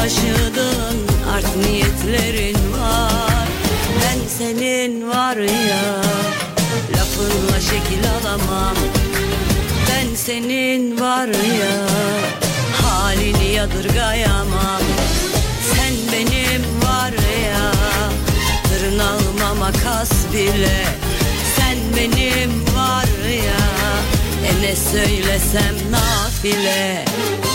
taşıdığın art niyetlerin var. Ben senin var ya, lafınla şekil alamam. Ben senin var ya, halini yadırgayamam. Sen benim var ya, tırnağıma makas bile. Sen benim var ya, ne söylesem nafile.